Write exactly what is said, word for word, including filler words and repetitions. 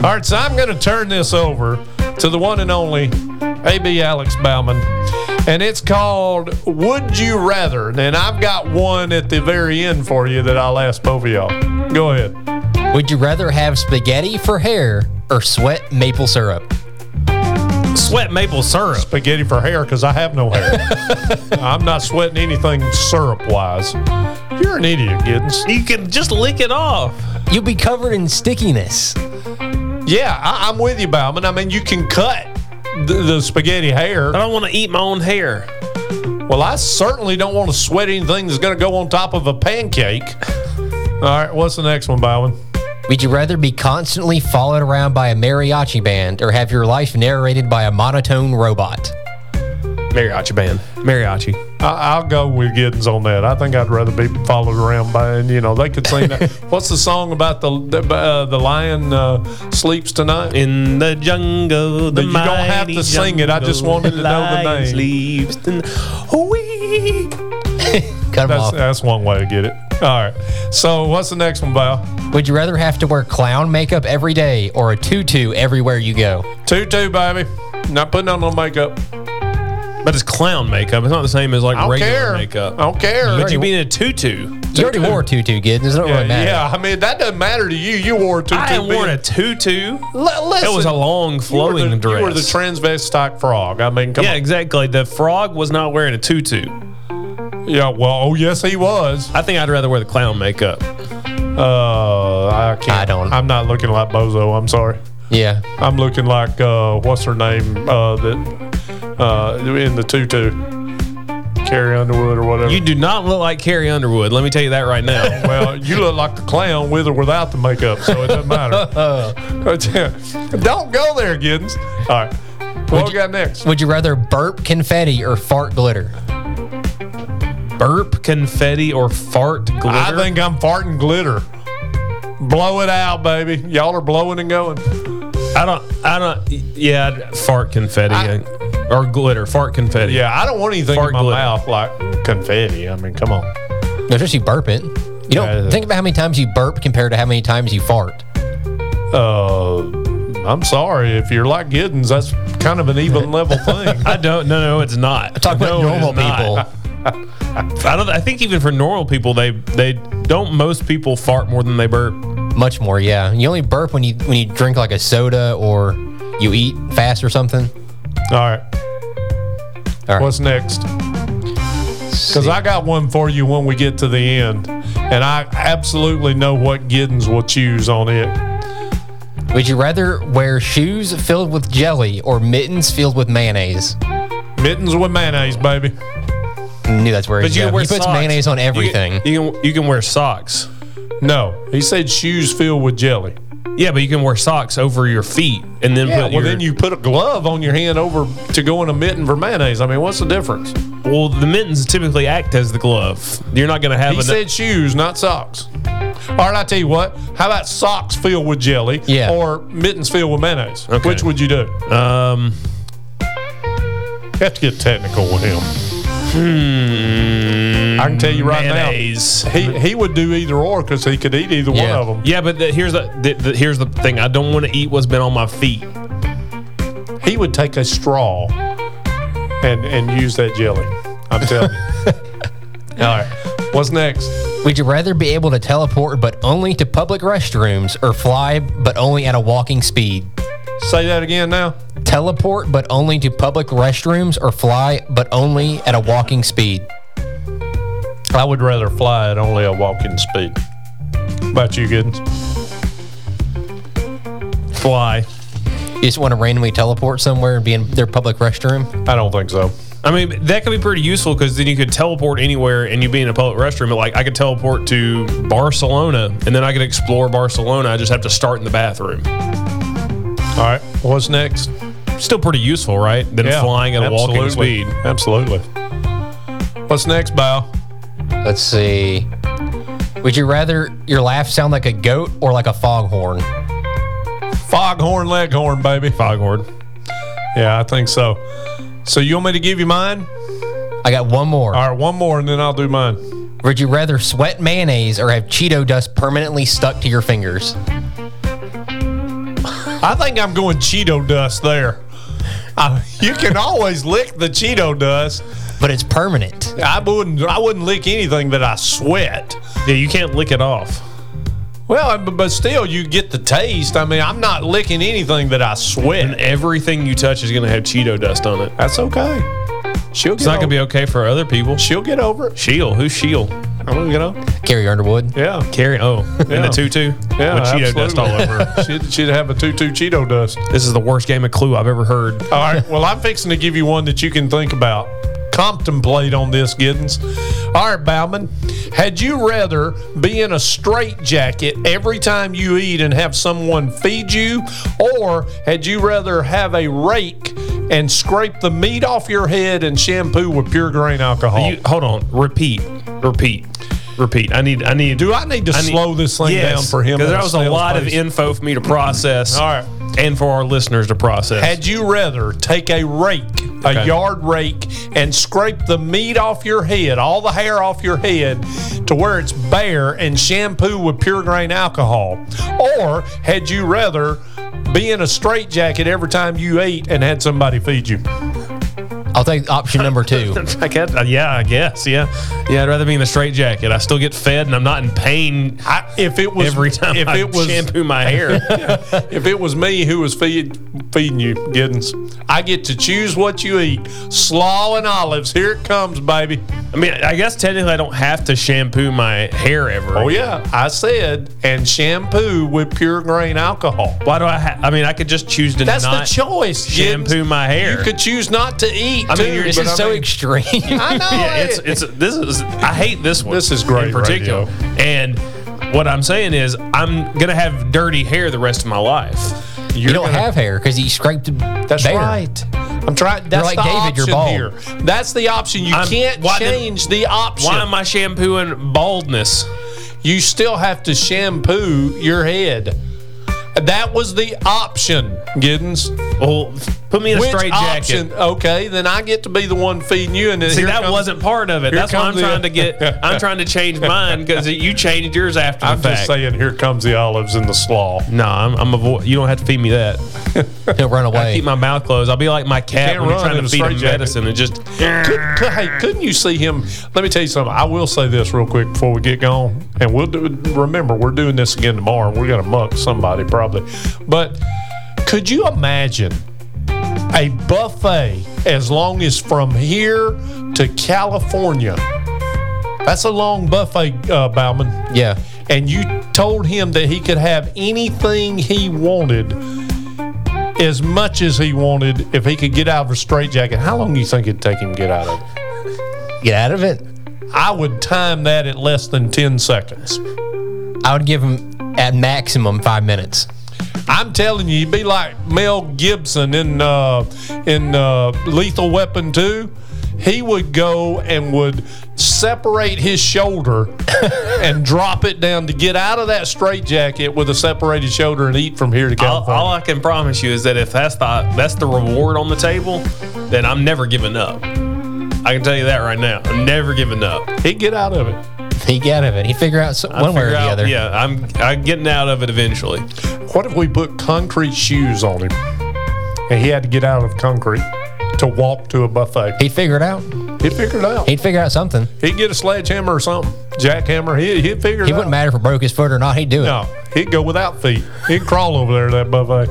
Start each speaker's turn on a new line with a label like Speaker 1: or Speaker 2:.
Speaker 1: All right, so I'm going to turn this over to the one and only A B Alex Bauman, and it's called Would You Rather? And I've got one at the very end for you that I'll ask both of y'all. Go ahead.
Speaker 2: Would you rather have spaghetti for hair or sweat maple syrup?
Speaker 3: Sweat maple syrup.
Speaker 1: Spaghetti for hair, because I have no hair. I'm not sweating anything syrup-wise. You're an idiot, Giddens.
Speaker 3: You can just lick it off.
Speaker 2: You'll be covered in stickiness.
Speaker 1: Yeah, I, I'm with you, Bauman. I mean, you can cut the, the spaghetti hair.
Speaker 3: I don't want to eat my own hair.
Speaker 1: Well, I certainly don't want to sweat anything that's going to go on top of a pancake. All right, what's the next one, Bauman?
Speaker 2: Would you rather be constantly followed around by a mariachi band or have your life narrated by a monotone robot?
Speaker 3: Mariachi band. Mariachi.
Speaker 1: I, I'll go with Giddens on that. I think I'd rather be followed around by, and you know, they could sing that. What's the song about the the, uh, the lion uh, sleeps tonight?
Speaker 3: In the jungle, the
Speaker 1: You don't have to sing it. I just wanted to know the name.
Speaker 3: Sleeps tonight. Wee.
Speaker 2: Cut 'em
Speaker 1: That's,
Speaker 2: off.
Speaker 1: that's one way to get it. All right. So what's the next one, Val?
Speaker 2: Would you rather have to wear clown makeup every day or a tutu everywhere you go?
Speaker 1: Tutu, baby. Not putting on no makeup.
Speaker 3: But it's clown makeup. It's not the same as like
Speaker 1: I don't
Speaker 3: regular
Speaker 1: care.
Speaker 3: makeup.
Speaker 1: I don't care.
Speaker 3: But you mean a tutu?
Speaker 2: You already wore a tutu, kid. It doesn't
Speaker 1: yeah,
Speaker 2: really matter.
Speaker 1: yeah, I mean, that doesn't matter to you. You wore a tutu.
Speaker 3: I ain't worn a
Speaker 1: being-
Speaker 3: tutu.
Speaker 1: L- listen,
Speaker 3: It was a long flowing
Speaker 1: you were the,
Speaker 3: dress.
Speaker 1: You were the transvestite frog. I mean, come
Speaker 3: yeah,
Speaker 1: on.
Speaker 3: exactly. The frog was not wearing a tutu.
Speaker 1: Yeah, well, oh, yes, he was.
Speaker 3: I think I'd rather wear the clown makeup.
Speaker 1: Uh, I can't.
Speaker 2: I don't.
Speaker 1: I'm not looking like Bozo. I'm sorry.
Speaker 2: Yeah.
Speaker 1: I'm looking like, uh, what's her name, uh, that uh, in the tutu. Carrie Underwood or whatever.
Speaker 3: You do not look like Carrie Underwood. Let me tell you that right now.
Speaker 1: Well, you look like the clown with or without the makeup, so it doesn't matter. Don't go there, Giddens. All right. What
Speaker 2: Would
Speaker 1: we got next?
Speaker 2: Would you rather burp confetti or fart glitter?
Speaker 3: Burp confetti or fart glitter?
Speaker 1: I think I'm farting glitter. Blow it out, baby. Y'all are blowing and going.
Speaker 3: I don't. I don't. Yeah, I'd fart confetti
Speaker 1: I-
Speaker 3: or glitter. Fart confetti.
Speaker 1: Yeah, I don't want anything
Speaker 3: Fart
Speaker 1: in my
Speaker 3: glitter.
Speaker 1: mouth like confetti. I mean, come on.
Speaker 2: No, just you burp it. You don't
Speaker 1: Yeah.
Speaker 2: think about how many times you burp compared to how many times you fart.
Speaker 1: Uh, I'm sorry. If you're like Giddens, that's kind of an even level thing.
Speaker 3: I don't. No, no, it's not.
Speaker 2: Talk about
Speaker 3: No, it
Speaker 2: normal
Speaker 3: is not.
Speaker 2: people.
Speaker 3: I don't. I think even for normal people, they they don't. Most people fart more than they burp.
Speaker 2: Much more, yeah. You only burp when you when you drink like a soda or you eat fast or something.
Speaker 1: All right.
Speaker 2: All right.
Speaker 1: What's next? Because I got one for you when we get to the end, and I absolutely know what Giddens will choose on it.
Speaker 2: Would you rather wear shoes filled with jelly or mittens filled with mayonnaise?
Speaker 1: Mittens with mayonnaise, baby.
Speaker 2: I knew that's where
Speaker 3: But
Speaker 2: he's
Speaker 3: you can
Speaker 2: going.
Speaker 3: wear
Speaker 2: He puts
Speaker 3: socks.
Speaker 2: mayonnaise on
Speaker 3: You
Speaker 2: everything.
Speaker 3: can, you can you can wear socks.
Speaker 1: No, he said shoes filled with jelly.
Speaker 3: Yeah, but you can wear socks over your feet and then
Speaker 1: Yeah,
Speaker 3: put
Speaker 1: well,
Speaker 3: your.
Speaker 1: then you put a glove on your hand over to go in a mitten for mayonnaise. I mean, what's the difference?
Speaker 3: Well, the mittens typically act as the glove. You're not going to have.
Speaker 1: He
Speaker 3: a,
Speaker 1: said shoes, not socks. All right, I tell you what. How about socks filled with jelly
Speaker 2: Yeah.
Speaker 1: or mittens filled with mayonnaise?
Speaker 3: Okay.
Speaker 1: Which would you do?
Speaker 3: Um.
Speaker 1: You have to get technical with him.
Speaker 3: Hmm,
Speaker 1: I can tell you right
Speaker 3: mayonnaise.
Speaker 1: now. He he would do either or because he could eat either one
Speaker 2: Yeah.
Speaker 1: of them.
Speaker 3: Yeah, but the, here's the, the, the here's the thing. I don't want to eat what's been on my feet.
Speaker 1: He would take a straw and and use that jelly. I'm telling you. All right. What's next?
Speaker 2: Would you rather be able to teleport but only to public restrooms or fly but only at a walking speed?
Speaker 1: Say that again now.
Speaker 2: Teleport but only to public restrooms or fly but only at a walking speed?
Speaker 1: I would rather fly at only a walking speed. How about you, Giddens?
Speaker 3: Fly.
Speaker 2: You just want to randomly teleport somewhere and be in their public restroom?
Speaker 1: I don't think so.
Speaker 3: I mean, that could be pretty useful because then you could teleport anywhere and you be in a public restroom. But like, I could teleport to Barcelona and then I could explore Barcelona. I just have to start in the bathroom.
Speaker 1: All right. What's next?
Speaker 3: Still pretty useful, right? Than
Speaker 1: Yeah,
Speaker 3: flying at a walking
Speaker 1: absolutely.
Speaker 3: speed.
Speaker 1: Absolutely. What's next, Bow?
Speaker 2: Let's see. Would you rather your laugh sound like a goat or like a foghorn?
Speaker 1: Foghorn Leghorn, baby.
Speaker 3: Foghorn.
Speaker 1: Yeah, I think so. So you want me to give you mine?
Speaker 2: I got one more.
Speaker 1: All right, one more, and then I'll do mine.
Speaker 2: Would you rather sweat mayonnaise or have Cheeto dust permanently stuck to your fingers?
Speaker 1: I think I'm going Cheeto dust there. Uh, you can always lick the Cheeto dust.
Speaker 2: But it's permanent.
Speaker 1: I wouldn't. I wouldn't lick anything that I sweat.
Speaker 3: Yeah, you can't lick it off.
Speaker 1: Well, but, but still, you get the taste. I mean, I'm not licking anything that I
Speaker 3: And
Speaker 1: sweat.
Speaker 3: everything you touch is going to have Cheeto dust on it.
Speaker 1: That's okay. She'll get
Speaker 3: It's not going to be
Speaker 1: over,
Speaker 3: okay for other people.
Speaker 1: She'll get over it.
Speaker 3: Sheil. Who's Sheil?
Speaker 1: I don't you know.
Speaker 2: Carrie Underwood.
Speaker 1: Yeah.
Speaker 3: Carrie. Oh, in
Speaker 1: Yeah.
Speaker 3: the tutu?
Speaker 1: Yeah.
Speaker 3: With Cheeto dust all
Speaker 1: absolutely.
Speaker 3: over her.
Speaker 1: she'd, she'd have a tutu Cheeto dust.
Speaker 3: This is the worst game of Clue I've ever heard.
Speaker 1: All right. Well, I'm fixing to give you one that you can think about. Contemplate on this, Giddens. All right, Bauman. Had you rather be in a straitjacket every time you eat and have someone feed you, or had you rather have a rake and scrape the meat off your head and shampoo with pure grain alcohol?
Speaker 3: You, hold on. Repeat. Repeat. Repeat. I need. I need.
Speaker 1: Do I need to
Speaker 3: I need-
Speaker 1: slow this thing
Speaker 3: yes,
Speaker 1: down for him?
Speaker 3: Because
Speaker 1: at
Speaker 3: there was a
Speaker 1: snail's
Speaker 3: lot of
Speaker 1: pace?
Speaker 3: info for me to process.
Speaker 1: All right.
Speaker 3: And for our listeners to process.
Speaker 1: Had you rather take a rake, a
Speaker 3: Okay.
Speaker 1: yard rake, and scrape the meat off your head, all the hair off your head, to where it's bare, and shampoo with pure grain alcohol? Or had you rather be in a straitjacket every time you ate and had somebody feed you?
Speaker 2: I'll take option number two.
Speaker 3: I guess, uh, yeah, I guess. Yeah. Yeah, I'd rather be in the straitjacket. I still get fed and I'm not in pain
Speaker 1: I, if it was
Speaker 3: every time
Speaker 1: if
Speaker 3: I
Speaker 1: it was
Speaker 3: shampoo my hair.
Speaker 1: if it was me who was feed, feeding you, Giddens, I get to choose what you eat. Slaw and olives. Here it comes, baby.
Speaker 3: I mean, I guess technically I don't have to shampoo my hair ever.
Speaker 1: Oh yeah, I said, and shampoo with pure grain alcohol.
Speaker 3: Why do I have? I mean, I could just choose to
Speaker 1: That's
Speaker 3: not
Speaker 1: the choice.
Speaker 3: shampoo
Speaker 1: Giddens.
Speaker 3: my hair.
Speaker 1: You could choose not to eat.
Speaker 3: I mean,
Speaker 1: too,
Speaker 3: you're-
Speaker 2: This
Speaker 1: but
Speaker 2: is
Speaker 1: I
Speaker 2: so
Speaker 1: mean-
Speaker 2: extreme.
Speaker 1: I know
Speaker 3: yeah, it's
Speaker 1: it.
Speaker 3: it's this is I hate this one.
Speaker 1: This is great
Speaker 3: in particular.
Speaker 1: radio.
Speaker 3: And what I'm saying is, I'm gonna have dirty hair the rest of my life.
Speaker 2: You don't have hair because you scraped it
Speaker 1: That's
Speaker 2: bare.
Speaker 1: right. I'm trying. That's
Speaker 2: like
Speaker 1: the
Speaker 2: David, you're
Speaker 1: option
Speaker 2: bald.
Speaker 1: here. That's the option. You
Speaker 3: I'm-
Speaker 1: can't
Speaker 3: why did-
Speaker 1: change the option.
Speaker 3: Why am I shampooing baldness?
Speaker 1: You still have to shampoo your head. That was the option, Giddens.
Speaker 3: Well, put me in a
Speaker 1: Which
Speaker 3: straight
Speaker 1: option?
Speaker 3: jacket.
Speaker 1: Okay, then I get to be the one feeding you. And then
Speaker 3: See,
Speaker 1: here
Speaker 3: that
Speaker 1: comes-
Speaker 3: wasn't part of it.
Speaker 1: here
Speaker 3: That's why I'm
Speaker 1: comes the-
Speaker 3: trying to get. I'm trying to change mine because you changed yours after
Speaker 1: I'm
Speaker 3: the
Speaker 1: just
Speaker 3: fact.
Speaker 1: saying. Here comes the olives and the slaw.
Speaker 3: No, I'm, I'm avoid. You don't have to feed me that.
Speaker 2: He'll run
Speaker 3: I
Speaker 2: away.
Speaker 3: keep my mouth closed. I'll be like my cat
Speaker 1: can't
Speaker 3: when you're
Speaker 1: run
Speaker 3: trying
Speaker 1: in
Speaker 3: to
Speaker 1: a
Speaker 3: feed him
Speaker 1: straitjacket.
Speaker 3: medicine and just.
Speaker 1: Could, could, hey, couldn't you see him? Let me tell you something. I will say this real quick before we get going, and we'll do. Remember, we're doing this again tomorrow. We're gonna muck somebody probably, but could you imagine a buffet as long as from here to California? That's a long buffet, uh, Bauman.
Speaker 2: Yeah.
Speaker 1: And you told him that he could have anything he wanted, as much as he wanted, if he could get out of a straitjacket. How long do you think it'd take him to get out of it?
Speaker 2: Get out of it.
Speaker 1: I would time that at less than ten seconds.
Speaker 2: I would give him at maximum five minutes.
Speaker 1: I'm telling you, you'd be like Mel Gibson in uh, in uh, Lethal Weapon two. He would go and would separate his shoulder and drop it down to get out of that straitjacket with a separated shoulder and eat from here to
Speaker 3: All,
Speaker 1: California.
Speaker 3: all I can promise you is that if that's the that's the reward on the table, then I'm never giving up. I can tell you that right now. I'm never giving up.
Speaker 1: He'd get out of it.
Speaker 2: He get out of it. He figure out some,
Speaker 3: I
Speaker 2: one way or
Speaker 3: figure
Speaker 2: the
Speaker 3: out-
Speaker 2: other.
Speaker 3: Yeah, I'm I'm getting out of it eventually.
Speaker 1: What if we put concrete shoes on him and he had to get out of concrete to walk to a buffet?
Speaker 2: He'd figure it out.
Speaker 1: He'd figure it out.
Speaker 2: He'd figure out something.
Speaker 1: He'd get a sledgehammer or something, jackhammer. He, he'd figure it
Speaker 2: He
Speaker 1: out.
Speaker 2: wouldn't matter if it broke his foot or not. He'd do it.
Speaker 1: No, he'd go without feet. He'd crawl over there to that buffet.